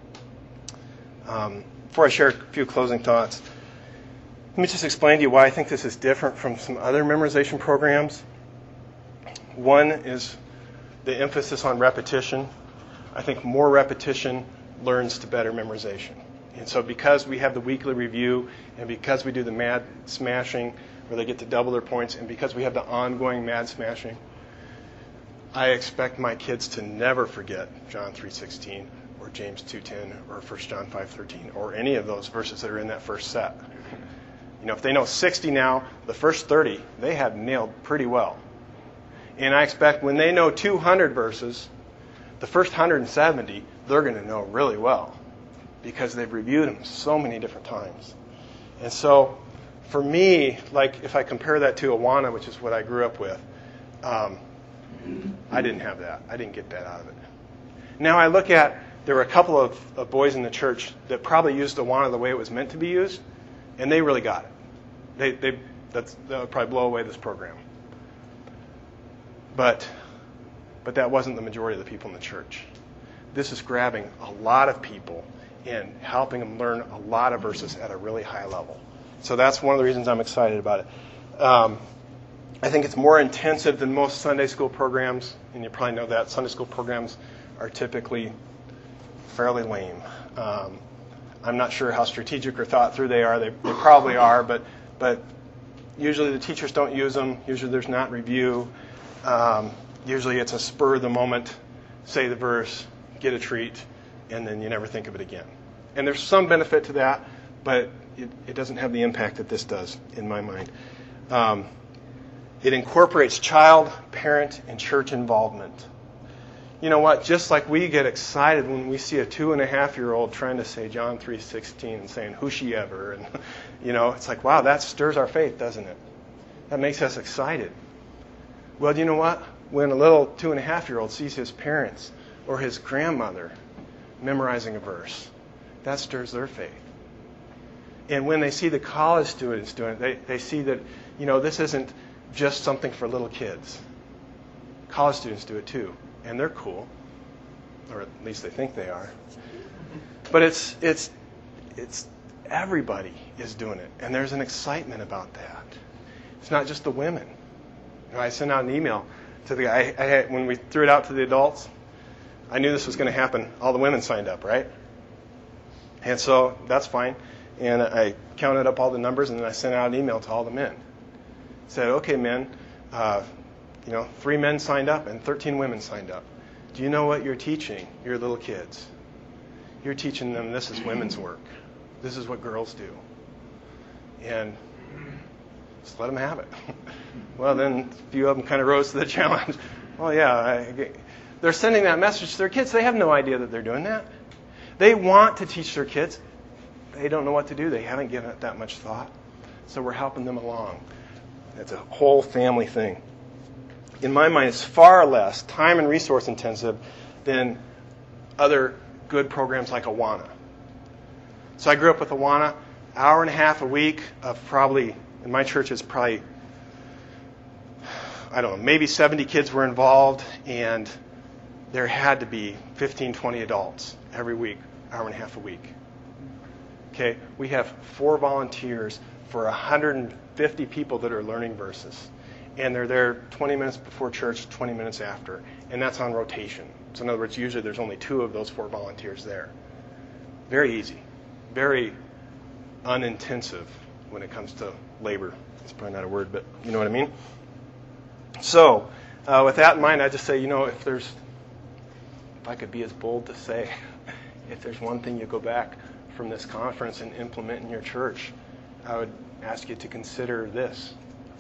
Um, before I share a few closing thoughts, let me just explain to you why I think this is different from some other memorization programs. One is the emphasis on repetition. I think more repetition learns to better memorization. And so because we have the weekly review, and because we do the mad smashing, where they get to double their points, and because we have the ongoing mad smashing, I expect my kids to never forget John three sixteen or James two ten or First John five thirteen or any of those verses that are in that first set. You know, if they know sixty now, the first thirty they have nailed pretty well. And I expect when they know two hundred verses, the first one hundred seventy they're going to know really well because they've reviewed them so many different times. And so for me, like if I compare that to Awana, which is what I grew up with, um, I didn't have that. I didn't get that out of it. Now I look at, there were a couple of, of boys in the church that probably used Awana the way it was meant to be used, and they really got it. They, they, that's, that would probably blow away this program. But but that wasn't the majority of the people in the church. This is grabbing a lot of people and helping them learn a lot of verses at a really high level. So that's one of the reasons I'm excited about it. Um, I think it's more intensive than most Sunday school programs, and you probably know that. Sunday school programs are typically fairly lame. Um, I'm not sure how strategic or thought through they are. They, they probably are, but but usually the teachers don't use them. Usually there's not review. Um, usually it's a spur of the moment, say the verse, get a treat, and then you never think of it again. And there's some benefit to that, but it, it doesn't have the impact that this does, in my mind. Um, it incorporates child, parent, and church involvement. You know what? Just like we get excited when we see a two and a half year old trying to say John three sixteen and saying "Who she ever," and you know, it's like, wow, that stirs our faith, doesn't it? That makes us excited. Well, you know what? When a little two and a half year old sees his parents or his grandmother memorizing a verse, that stirs their faith. And when they see the college students doing it, they, they see that, you know, this isn't just something for little kids. College students do it too. And they're cool, or at least they think they are. But it's it's it's everybody is doing it, and there's an excitement about that. It's not just the women. You know, I sent out an email to the guy. I, I had, when we threw it out to the adults, I knew this was going to happen. All the women signed up, right? And so that's fine. And I counted up all the numbers, and then I sent out an email to all the men. Said, okay, men. Uh, You know, three men signed up and thirteen women signed up. Do you know what you're teaching your little kids? You're teaching them this is women's work. This is what girls do. And just let them have it. Well, then a few of them kind of rose to the challenge. Well, yeah, I, they're sending that message to their kids. They have no idea that they're doing that. They want to teach their kids. They don't know what to do. They haven't given it that much thought. So we're helping them along. It's a whole family thing. In my mind, it's far less time and resource intensive than other good programs like Awana. So I grew up with Awana, hour and a half a week of probably, in my church it's probably, I don't know, maybe seventy kids were involved, and there had to be fifteen, twenty adults every week, hour and a half a week. Okay, we have four volunteers for one hundred fifty people that are learning verses. And they're there twenty minutes before church, twenty minutes after. And that's on rotation. So in other words, usually there's only two of those four volunteers there. Very easy. Very unintensive when it comes to labor. It's probably not a word, but you know what I mean? So uh, with that in mind, I just say, you know, if there's, if I could be as bold to say, if there's one thing you go back from this conference and implement in your church, I would ask you to consider this.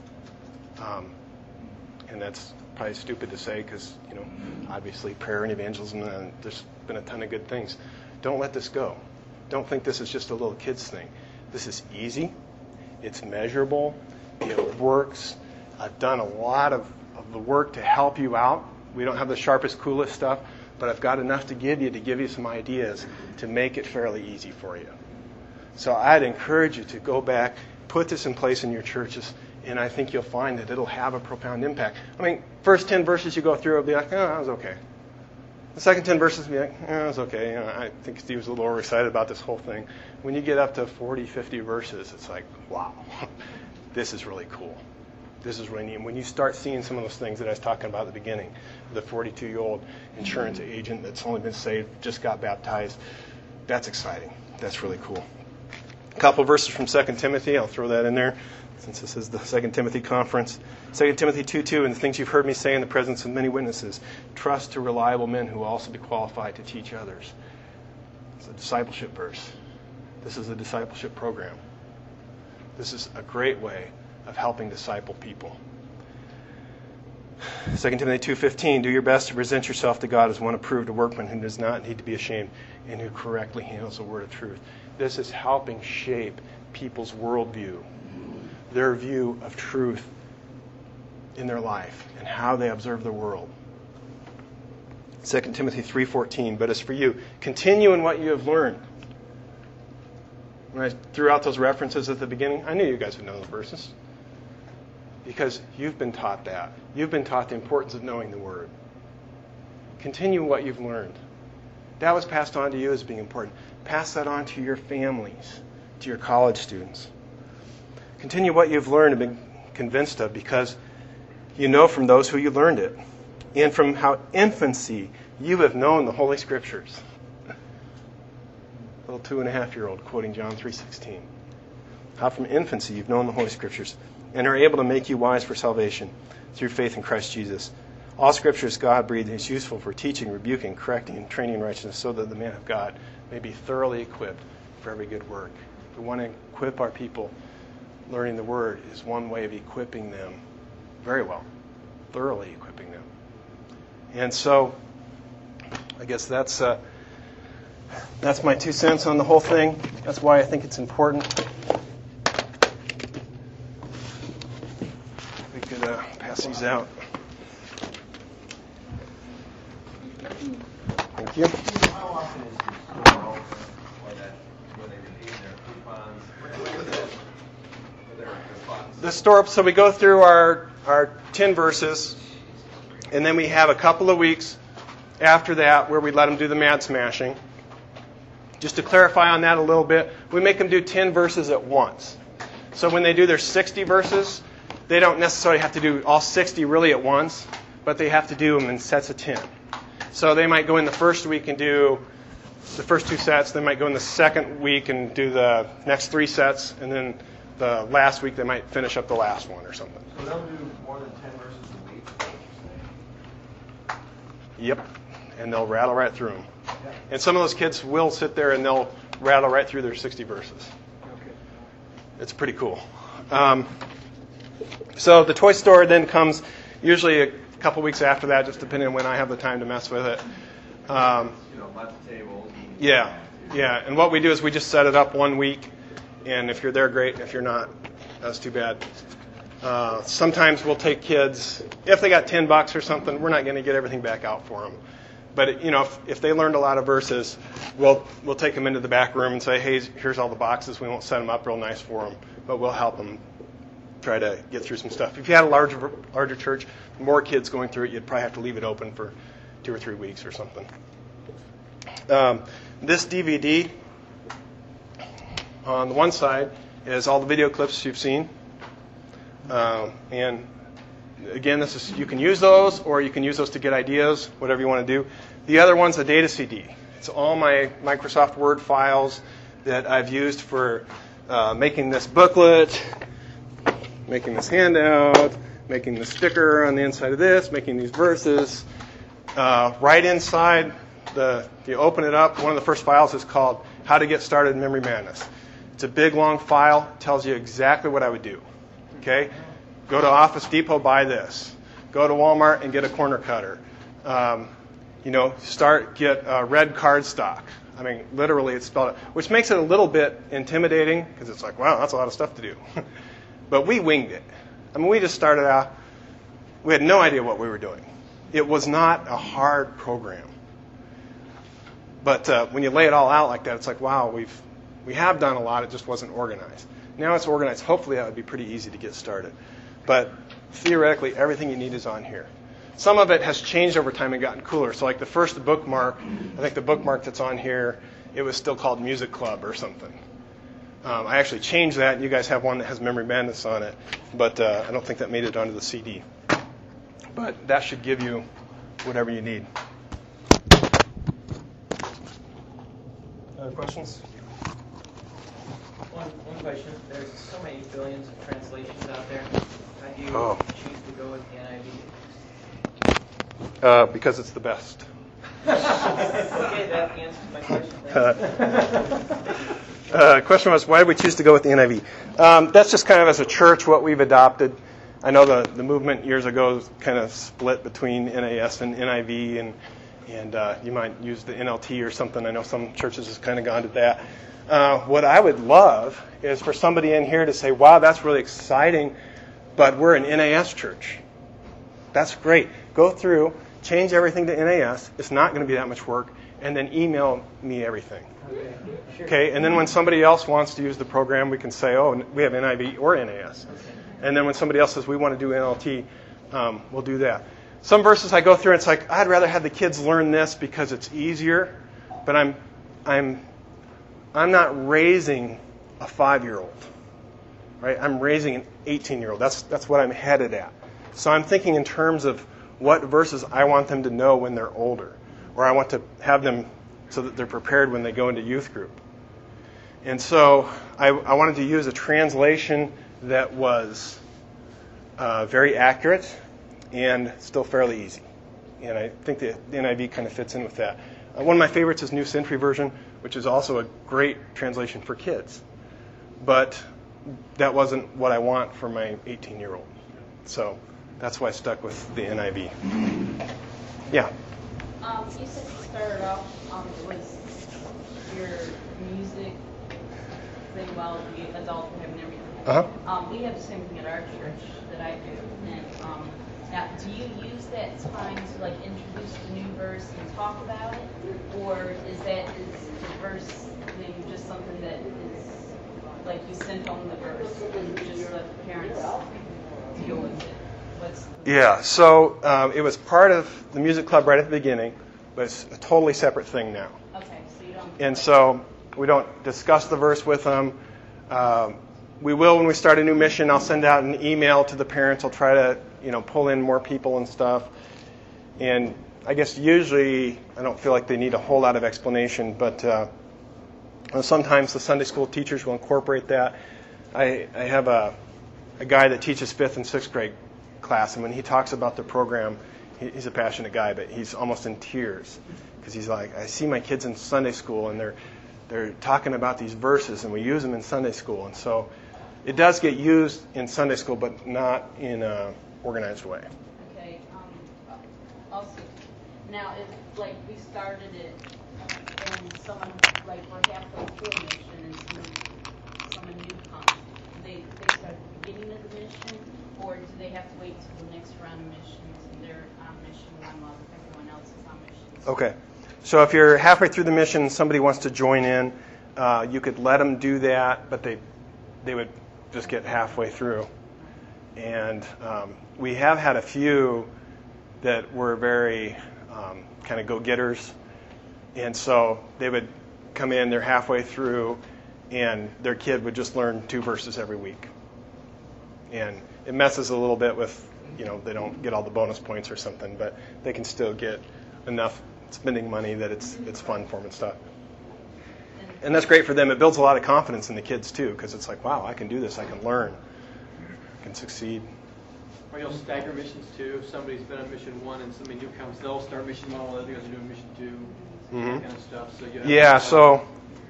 Um, and that's probably stupid to say because, you know, obviously prayer and evangelism, and there's been a ton of good things. Don't let this go. Don't think this is just a little kid's thing. This is easy. It's measurable. It works. I've done a lot of, of the work to help you out. We don't have the sharpest, coolest stuff, but I've got enough to give you to give you some ideas to make it fairly easy for you. So I'd encourage you to go back, put this in place in your churches, and I think you'll find that it'll have a profound impact. I mean, first ten verses you go through will be like, oh, that was okay. The second ten verses will be like, oh, that was okay. You know, I think Steve was a little overexcited about this whole thing. When you get up to forty, fifty verses, it's like, wow, this is really cool. This is really neat. And when you start seeing some of those things that I was talking about at the beginning, the forty-two-year-old insurance agent that's only been saved, just got baptized, that's exciting. That's really cool. A couple verses from Second Timothy. I'll throw that in there, since this is the Second Timothy conference. Second Timothy two two, and the things you've heard me say in the presence of many witnesses, trust to reliable men who will also be qualified to teach others. It's a discipleship verse. This is a discipleship program. This is a great way of helping disciple people. Second Timothy two fifteen, do your best to present yourself to God as one approved, a workman who does not need to be ashamed and who correctly handles the word of truth. This is helping shape people's worldview, their view of truth in their life and how they observe the world. Second Timothy three fourteen, but as for you, continue in what you have learned. When I threw out those references at the beginning, I knew you guys would know those verses. Because you've been taught that. You've been taught the importance of knowing the Word. Continue what you've learned. That was passed on to you as being important. Pass that on to your families, to your college students. Continue what you've learned and been convinced of, because you know from those who you learned it, and from how infancy you have known the Holy Scriptures. Little two and a half year old quoting John three sixteen. How from infancy you've known the Holy Scriptures and are able to make you wise for salvation through faith in Christ Jesus. All Scripture is God-breathed and is useful for teaching, rebuking, correcting, and training in righteousness, so that the man of God may be thoroughly equipped for every good work. If we want to equip our people, learning the Word is one way of equipping them very well, thoroughly equipping them. And so, I guess that's uh, that's my two cents on the whole thing. That's why I think it's important. We could uh, pass these out. Thank you. How often is the store open for that, where they redeem their coupons? Where is it? For their, their funds? The store, so we go through our, our ten verses, and then we have a couple of weeks after that where we let them do the mad smashing. Just to clarify on that a little bit, we make them do ten verses at once. So when they do their sixty verses, they don't necessarily have to do all sixty really at once, but they have to do them in sets of ten. So they might go in the first week and do the first two sets. They might go in the second week and do the next three sets. And then the last week they might finish up the last one or something. So they'll do more than ten verses a week? Is that what you're saying? Yep. And they'll rattle right through them. Yeah. And some of those kids will sit there and they'll rattle right through their sixty verses. Okay. It's pretty cool. Um, so the toy store then comes usually a couple weeks after that, just depending on when I have the time to mess with it. Um, You know, lunch tables. and- yeah, yeah. And what we do is we just set it up one week, and if you're there, great. And if you're not, that's too bad. Uh, sometimes we'll take kids, if they got ten bucks or something, we're not going to get everything back out for them. But, you know, if, if they learned a lot of verses, we'll we'll take them into the back room and say, hey, here's all the boxes. We won't set them up real nice for them, but we'll help them try to get through some stuff. If you had a larger larger church, more kids going through it, you'd probably have to leave it open for two or three weeks or something. Um, this D V D, on the one side, is all the video clips you've seen. Um, and again, this is you can use those, or you can use those to get ideas, whatever you want to do. The other one's a data C D. It's all my Microsoft Word files that I've used for uh, making this booklet, making this handout, making the sticker on the inside of this, making these verses. Uh, right inside, the you open it up, one of the first files is called How to Get Started in Memory Madness. It's a big, long file. It tells you exactly what I would do. Okay? Go to Office Depot, buy this. Go to Walmart and get a corner cutter. Um, you know, start, get uh, red cardstock. I mean, literally it's spelled out, which makes it a little bit intimidating because it's like, wow, that's a lot of stuff to do. But we winged it. I mean, we just started out, we had no idea what we were doing. It was not a hard program. But uh, when you lay it all out like that, it's like, wow, we've we have done a lot, it just wasn't organized. Now it's organized. Hopefully that would be pretty easy to get started. But theoretically, everything you need is on here. Some of it has changed over time and gotten cooler. So like the first bookmark, I think the bookmark that's on here, it was still called Music Club or something. Um, I actually changed that, and you guys have one that has Memory Madness on it, but uh, I don't think that made it onto the C D. But that should give you whatever you need. Other questions? One, one question. There's so many billions of translations out there. How do you Oh. choose to go with the N I V? Uh, because it's the best. Okay, that answers my question. Thanks. Uh, question was, why did we choose to go with the N I V? Um, that's just kind of as a church what we've adopted. I know the, the movement years ago kind of split between N A S and N I V, and and uh, you might use the N L T or something. I know some churches has kind of gone to that. Uh, what I would love is for somebody in here to say, wow, that's really exciting, but we're an N A S church. That's great. Go through, change everything to N A S. It's not going to be that much work, and then email me everything. Okay, sure. Okay, and then when somebody else wants to use the program, we can say, oh, we have N I V or N A S. And then when somebody else says we want to do N L T, um, we'll do that. some verses I go through and it's like, I'd rather have the kids learn this because it's easier, but I'm I'm I'm not raising a five-year-old. Right? I'm raising an eighteen-year-old. That's that's what I'm headed at. So I'm thinking in terms of what verses I want them to know when they're older, or I want to have them so that they're prepared when they go into youth group. And so I, I wanted to use a translation that was uh, very accurate and still fairly easy. And I think the N I V kind of fits in with that. Uh, one of my favorites is New Century Version, which is also a great translation for kids. But that wasn't what I want for my eighteen-year-old. So that's why I stuck with the N I V. Yeah? Um, you said you started off, um, it was your music thing while the adults were having everything. Uh-huh. Um, we have the same thing at our church that I do. And um, now, do you use that time to like introduce the new verse and talk about it, or is that is the verse thing just something that is like you sent home the verse and just let the parents deal with it? What's the Yeah, so um, it was part of the music club right at the beginning, but it's a totally separate thing now. Okay, so you don't. And so we don't discuss the verse with them. Um, we will when we start a new mission. I'll send out an email to the parents. I'll try to, you know, pull in more people and stuff. And I guess usually I don't feel like they need a whole lot of explanation, but uh, sometimes the Sunday school teachers will incorporate that. I, I have a, a guy that teaches fifth and sixth grade class, and when he talks about the program, he, he's a passionate guy, but he's almost in tears because he's like, I see my kids in Sunday school, and they're they're talking about these verses, and we use them in Sunday school, and so it does get used in Sunday school, but not in an organized way. Okay. Um, also, now if like we started it, and someone like we're halfway through a mission, and some, someone new comes, they they start at the beginning of the mission, or do they have to wait till the next round of missions and they're on mission while everyone else is on mission? Okay. So if you're halfway through the mission and somebody wants to join in, uh, you could let them do that, but they they would just get halfway through. And um, we have had a few that were very um, kind of go-getters. And so they would come in, they're halfway through, and their kid would just learn two verses every week. And it messes a little bit with, you know, they don't get all the bonus points or something, but they can still get enough spending money that it's it's fun for them and stuff. And that's great for them. It builds a lot of confidence in the kids, too, because it's like, wow, I can do this. I can learn. I can succeed. Or you'll stagger missions, too. If somebody's been on mission one and somebody new comes, they'll start mission one while the other guys are doing mission two, Mm-hmm. that kind of stuff. So you have Yeah, to- so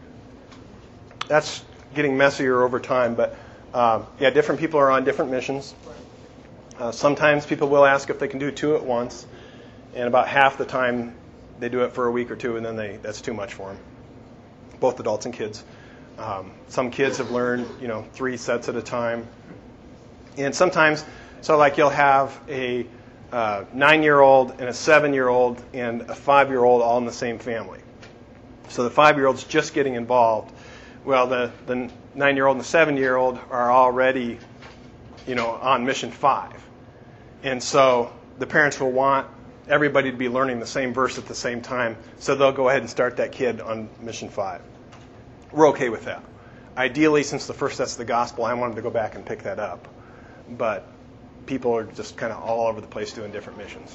that's getting messier over time. But, um, yeah, different people are on different missions. Uh, sometimes people will ask if they can do two at once. And about half the time, they do it for a week or two, and then they that's too much for them, both adults and kids. Um, some kids have learned, you know, three sets at a time. And sometimes, so like you'll have a uh, nine-year-old and a seven-year-old and a five-year-old all in the same family. So the five-year-old's just getting involved. Well, the, the nine-year-old and the seven-year-old are already, you know, on mission five. And so the parents will want everybody to be learning the same verse at the same time, so they'll go ahead and start that kid on mission five. We're okay with that. Ideally, since the first set's the gospel, I want them to go back and pick that up. But people are just kind of all over the place doing different missions.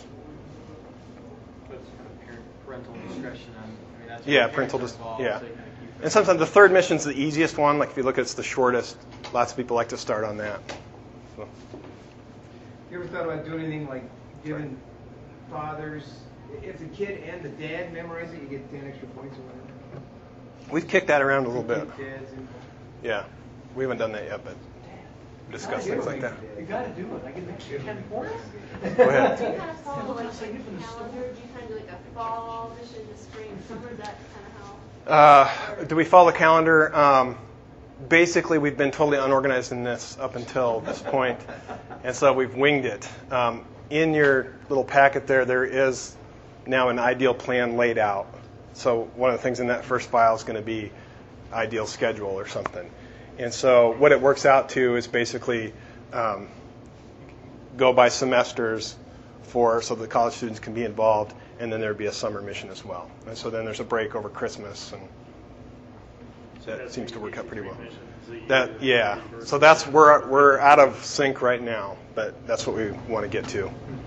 But it's kind of parent- parental discretion on. I mean, that's Yeah, where the parental parents dis- are involved, yeah. so you kind of keep it- And sometimes the third mission's the easiest one. Like if you look at it, it's the shortest. Lots of people like to start on that. So. You ever thought about doing anything like giving fathers, if the kid and the dad memorize it, you get ten extra points or whatever? We've kicked that around a little bit. Dads and- Yeah, we haven't done that yet, but discuss things like that. You got to do it. I get an extra ten points. Go ahead. Do you kind of follow like, like a calendar? Do you kind of do like a fall mission, the spring, summer? Is that kind of how? Uh, do we follow the calendar? Um, basically, we've been totally unorganized in this up until this point, and so we've winged it. Um, in your little packet there, there is now an ideal plan laid out. So one of the things in that first file is going to be ideal schedule or something. And so what it works out to is basically um, go by semesters for so the college students can be involved, and then there'd be a summer mission as well. And so then there's a break over Christmas, and that seems to work out pretty well. That yeah. So that's we're we're out of sync right now, but that's what we want to get to.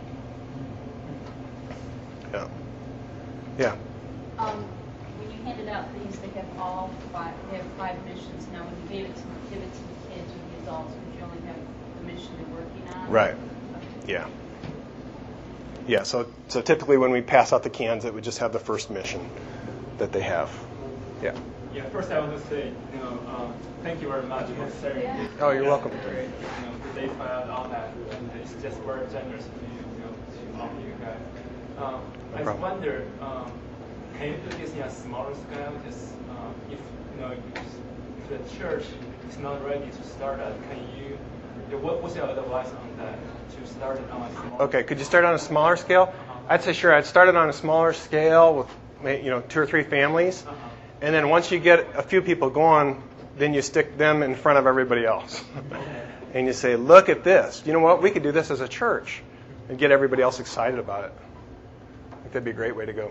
Yeah. Yeah. Um, when you handed out these, they have all five. They have five missions. Now, when you gave it to give it to the kids or the adults, would you only have the mission they're working on? Right. Okay. Yeah. Yeah. So so typically when we pass out the cans, it would just have the first mission that they have. Yeah. Yeah, first I want to say, you know, um, thank you very much for sharing this. Oh, you're welcome. Great, you know, today's find all that, and it's just very generous to you, you know, to all of you guys. Um, I just problem. wonder, um, can you do this in a smaller scale? Because um, if you know, if the church is not ready to start that, can you? What, what's your advice on that to start it on a smaller? Okay. Could you start on a smaller scale? I'd say sure. I'd start it on a smaller scale with you know two or three families. Uh-huh. And then once you get a few people going, then you stick them in front of everybody else. And you say, look at this. You know what? We could do this as a church and get everybody else excited about it. I think that'd be a great way to go.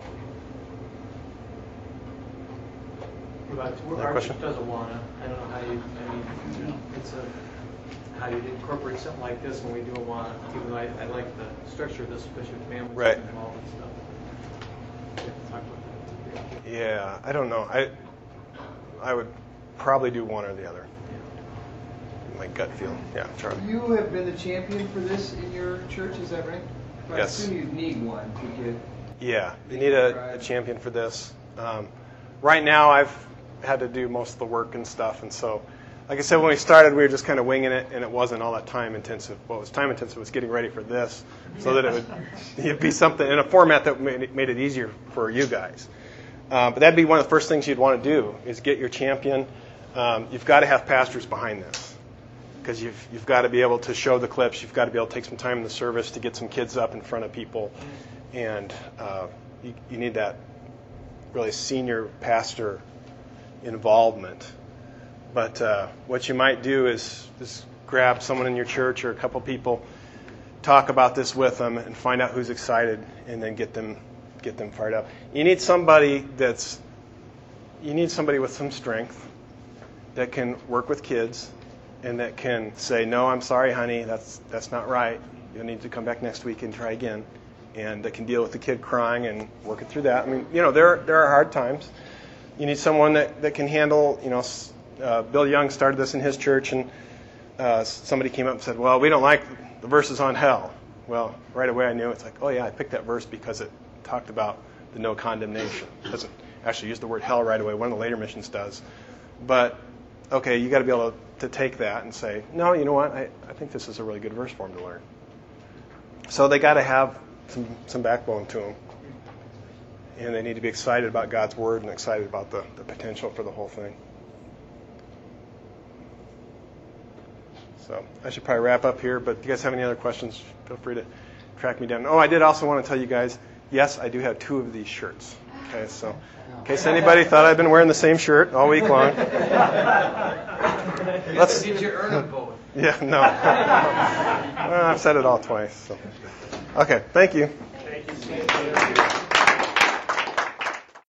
But Another our question? church doesn't want to. I don't know how you, I mean, it's a, how you incorporate something like this when we do want to, even though I, I like the structure of this, especially with families Right. involved and stuff. We have to talk about that. Yeah, I don't know. I I would probably do one or the other. My gut feel. Yeah, Charlie. You have been the champion for this in your church, is that right? I Yes. assume you'd need one to get. Yeah, you need a, a champion for this. Um, right now, I've had to do most of the work and stuff, and so, like I said, when we started, we were just kind of winging it, and it wasn't all that time intensive. What was time intensive was getting ready for this, so that it would it'd be something in a format that made it, made it easier for you guys. Uh, but that'd be one of the first things you'd want to do is get your champion. Um, you've got to have pastors behind this because you've you've got to be able to show the clips. You've got to be able to take some time in the service to get some kids up in front of people, and uh, you, you need that really senior pastor involvement. But uh, what you might do is is grab someone in your church or a couple people, talk about this with them, and find out who's excited, and then get them. Get them fired up. You need somebody that's, you need somebody with some strength that can work with kids and that can say, no, I'm sorry, honey, that's that's not right. You'll need to come back next week and try again. And that can deal with the kid crying and working through that. I mean, you know, there there are hard times. You need someone that, that can handle, you know, uh, Bill Young started this in his church, and uh, somebody came up and said, well, we don't like the verses on hell. Well, right away I knew. It's like, oh yeah, I picked that verse because it talked about the no condemnation. It doesn't actually use the word hell right away. One of the later missions does. But, okay, you got to be able to, to take that and say, no, you know what? I, I think this is a really good verse for them to learn. So they got to have some, some backbone to them. And they need to be excited about God's Word and excited about the, the potential for the whole thing. So I should probably wrap up here, but if you guys have any other questions, feel free to track me down. Oh, I did also want to tell you guys, yes, I do have two of these shirts. Okay, so in case anybody thought I'd been wearing the same shirt all week long. Let's, Did you earn them both? Yeah, no. Well, I've said it all twice. So. Okay, thank you. Thank you.